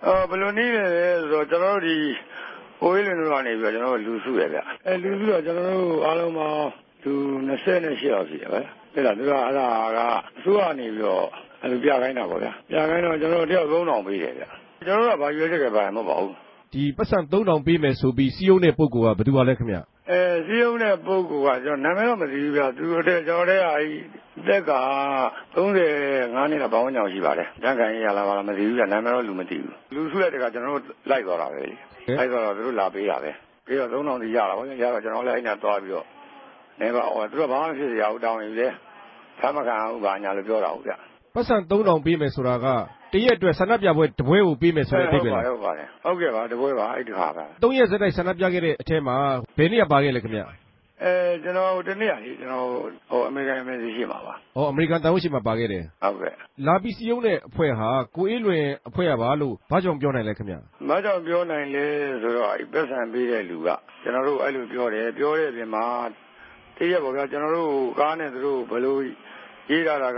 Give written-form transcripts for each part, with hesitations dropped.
ဘယ်လိုနည်းလဲဆိုတော့ကျွန်တော်တို့ဒီကိုယ်လေးတွေကနေပြီးတော့ကျွန်တော်တို့လူစုရဗျလူစုတော့ကျွန်တော်တို့အားလုံးပေါင်းသူ28ယောက်ရှိတယ်ဗျအဲ့ဒါသူကအဲ့ဒါကအစိုးရနေပြီးတော့အဲ့လိုပြခိုင်းတာပေါ့ဗျပြခိုင်းတော့ကျွန်တော်တို့တယောက်3000ပေးတယ်ဗျကျွန်တော်တို့ကဘာရွေးချယ်ကြပါမှမဟုတ်ပါဘူးဒီပတ်စံ3000ပေးမယ်ဆိုပြီးစီယုံတဲ့ပုဂ္ဂိုလ်ကဘယ်သူပါလဲခင်ဗျစီယုံတဲ့ပုဂ္ဂိုလ်ကကျွန်တော်နာမည်တော့မသိဘူးဗျသူတို့ကျွန်တော်တို့ကအဲ့တက်က35နှစ်လောက်ပေါင်းကြောင်ရှိပါတယ်တန်းခံရလာပါလားမသိဘူးဗျနာမည်တော့လူမသိဘူးလူစုတဲ့တက်ကကျွန်တော်တို့လိုက်သွားတာပဲလေလိုက်သွားတော့သူတို့လာပေးတာပဲပြီးတော့3000တိရတာပေါ့ရတော့ကျွန်တော်လည်းအဲ့နာသွားပြီးတော့နေပါသူတို့ဘာမှဖြစ်စရာဘူးတောင်းနေပြီလေသမခံဟုတ်ပါညာလို့ပြောတာဟုတ်ဗျပတ်စံ3000ပေးမယ်ဆိုတာကတရက်အတွက်ဆန္ဒပြပွဲတပွဲကိုပေးမယ်ဆိုတဲ့အဓိပ္ပာယ်ဟုတ်ပါတယ်ဟုတ်ကဲ့ပါတပွဲပါအဲ့ဒီဟာပါ 3ရက်စက်တိုက်ဆန္ဒပြခဲ့တဲ့အထက်မှာဘယ်နေ့ကပါခဲ့လဲခင်ဗျကျွန်တော်ဒီနေ့ကကျွန်တော်အမေရိကန်ပြည်ရှိမှာပါအမေရိကန်တန်ဖိုးရှိမှာပါခဲ့တယ်ဟုတ်ကဲ့လာပြီးစီယုံတဲ့အဖွဲ့ဟာကိုအေးလွင်အဖွဲ့ရပါလို့ဘာကြောင့်ပြောနိုင်လဲခင်ဗျဘာကြောင့်ပြောနိုင်လဲဆိုတော့အဲ့ပတ်စံပေးတဲ့လူကကျွန်တော်တို့အဲ့လိုပြောတဲ့အပြင်မှာတရက်ပေါ့ဗျာကျွန်တော်တို့ကားနဲ့သူတို့ဘယ်လိုရေးတာက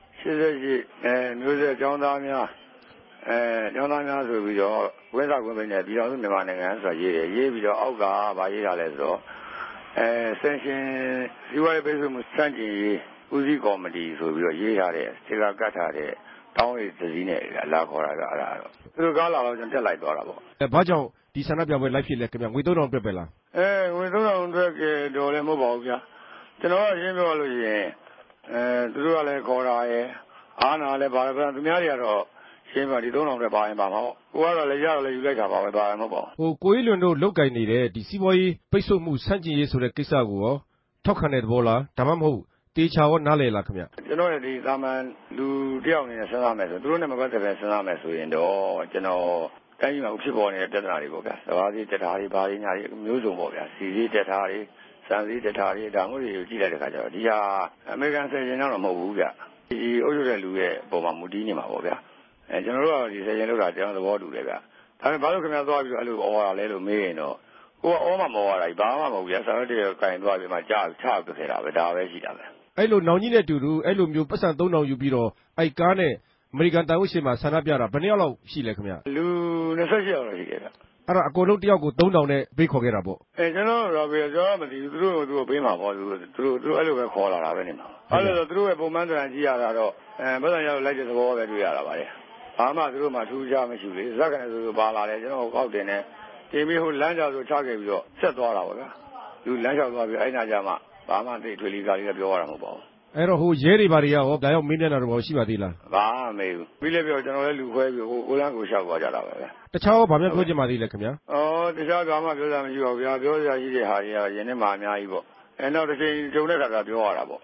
88မျိုးဆက်ကျောင်းသားများကျောင်းသားများဆိုပြီးတော့ဝိဇ္ဇာကွန်ပဏီနဲ့ပြည်တော်စုမြန်မာနိုင်ငံဆိုတာရေးပြီးတော့အောက်ကဗာရေးတာလဲဆိုတော့ဆင်ရှင်ဒီဝိုင်းပိတ်ဆို့မှုစန့်ကျင်ရေးဦးစီးကော်မတီဆိုပြီးတော့ရေးထားတဲ့စေကကတ်ထားတဲ့တောင်းရည်သစည်းနဲ့လာခေါ်တာကအဲ့ဒါတော့သူတို့ကားလာတော့ကျွန်တော်တက်လိုက်သွားတာပေါ့ဘာကြောင့်ဒီဆန္ဒပြပွဲလိုက်ဖြစ်လဲခင်ဗျငွေ3000အတွက်ပဲလားငွေ3000အတွက်တော်လည်းမဟုတ်ပါဘူးဗျာကျွန်တော်ကရင်းပြောလို့ရှိရင်သူတို့ကလည်းခေါ်တာရယ်အားနာလည်းပါပဲသူများတွေကတော့ရှင်းပါဒီ3000အတွက်ပါရင်ပါမှာပေါ့ကိုကတော့လည်းရတော့လည်းယူလိုက်တာပါပဲပါရင်မဟုတ်ပါဘူးကိုကြီးလွင်တို့လုတ်ကင်နေတဲ့ဒီစီးပွားရေးပိတ်ဆို့မှုစန့်ကျင်ရေးဆိုတဲ့ကိစ္စကိုရောထောက်ခံတဲ့သဘောလားဒါမှမဟုတ်တေချာရောနားလည်လားခင်ဗျကျွန်တော်ဒီသာမန်လူတယောက်အနေနဲ့စဉ်းစားမယ်ဆိုသူတို့နဲ့မပတ်သက်ပဲစဉ်းစားမယ်ဆိုရင်တော့ကျွန်တော်တိုင်းပြည်မှာဖြစ်ပေါ်နေတဲ့ပြဿနာတွေပေါ့ဗျာစဘာစီတက်တာတွေဘာတွေညာတွေမျိုးစုံပေါ့ဗျာစီစီတက်တာတွေစံစည်းတက်တာတွေဒါမျိုးတွေကိုကြည့်လိုက်တဲ့အခါကျတော့ဒီဟာအမေရိကန်ဆယ်ရင်တော့မဟုတ်ဘူးဗျဒီအုပ်ချုပ်တဲ့လူရဲ့ပုံမှာမူတည်နေမှာပေါ့ဗျာကျွန်တော်တို့ကဒီဆယ်ရင်လောက်တာကျွန်တော်သဘောတူတယ်ဗျဒါပေမဲ့ဘာလို့ခင်ဗျားသွားပြီးအဲ့လိုဩဝါဒလဲလို့မေးရင်တော့ကိုကဩမမော်ရတာဘာမှမဟုတ်ဗျာစာရွက်တွေကင်သွားပြီးမှကြားချပြခဲ့တာပဲဒါပဲရှိတာပဲအဲ့လိုနောင်ကြီးနဲ့တူတူအဲ့လိုမျိုးပတ်စံ3000ယူပြီးတော့အဲ့ကားနဲ့အမေရိကန်တိုင်ဝမ်ရှိမှာဆန္ဒပြတာဘယ်နှစ်ယောက်လောက်ရှိလဲခင်ဗျလူ28ယောက်လောက်ရှိတယ်ဗျအဲ့ဒါအကုန်လုံးတယောက်ကို3000နဲ့ပေးခေါ်ခဲ့တာပေါ့ကျွန်တော်တော့ပြောမသိဘူးသူတို့ပေးမှာပေါ့သူတို့အဲ့လိုပဲခေါ်လာတာပဲနေမှာအဲ့လိုဆိုသူတို့ရဲ့ပုံမှန်တန်ကြည့်ရတာတော့ပတ်စံရောက်လိုက်တဲ့သဘောပဲတွေ့ရတာပါလေဘာမှသူတို့မှထူးခြားမရှိဘူးဇက်ကနေဆိုပါလာတယ်ကျွန်တော်ကောက်တင်တယ်တင်ပြီးဟိုလမ်းကြောင်ဆိုချခဲ့ပြီးတော့ဆက်သွားတာပေါ့ဗျာလူလမ်းလျှောက်သွားပြီးအဲ့နာကြမှာဘာမှသိထွေလီကာလေးကပြောရတာမဟုတ်ပါဘူးအဲ့တော့ဟိုရဲတွေဘာတွေကရောဒါရောက်မင်းနဲ့တော့ရှိပါသေးလားဘာမှမေးဘူးပြီးလည်းပြောကျွန်တော်လည်းလူခွဲပြီးဟိုလမ်းကိုလျှောက်သွားကြတာပဲဗျတခြားရောဘာမှပြောချင်ပါသေးလဲခင်ဗျာတခြားဘာမှပြောစရာမရှိပါဘူးဗျာပြောစရာရှိတဲ့ဟာတွေကယင်းနဲ့မှအများကြီးပေါ့နောက်တစ်ချိန်ကြုံတဲ့ခါကပြောရတာပေါ့